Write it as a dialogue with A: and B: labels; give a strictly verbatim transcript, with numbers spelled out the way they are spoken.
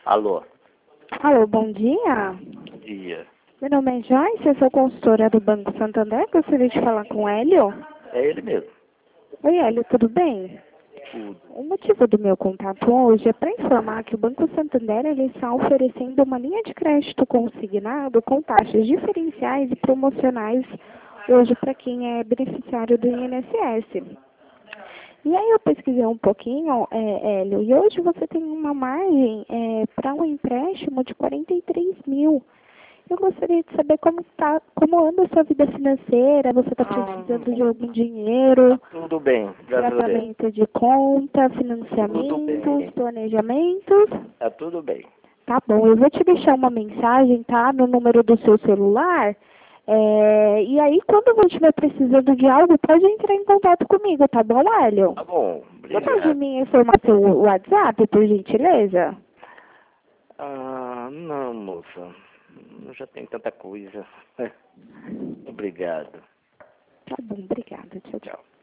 A: Alô,
B: Alô, bom dia.
A: bom dia.
B: Meu nome é Joyce, eu sou consultora do Banco Santander. Gostaria de falar com o Hélio.
A: É ele mesmo.
B: Oi, Hélio, tudo bem?
A: Tudo.
B: O motivo do meu contato hoje é para informar que o Banco Santander ele está oferecendo uma linha de crédito consignado com taxas diferenciais e promocionais hoje para quem é beneficiário do I N S S. E aí eu pesquisei um pouquinho, é, Hélio, e hoje você tem uma margem é, para um empréstimo de quarenta e três mil. Eu gostaria de saber como, tá, como anda a sua vida financeira, você está precisando de algum dinheiro,
A: Tudo bem, graças a Deus.
B: tratamento de conta,
A: Tudo
B: financiamentos,
A: bem.
B: planejamentos.
A: Tá tudo bem.
B: Tá bom, eu vou te deixar uma mensagem, tá, no número do seu celular. É, e aí, quando você estiver precisando de algo, pode entrar em contato comigo, tá bom, Hélio?
A: Tá bom,
B: Você pode
A: obrigado.
B: me informar seu WhatsApp, por gentileza?
A: Ah, não, moça. Eu já tenho tanta coisa. Obrigado.
B: Tá bom, obrigada. Tchau, tchau.
A: Tchau.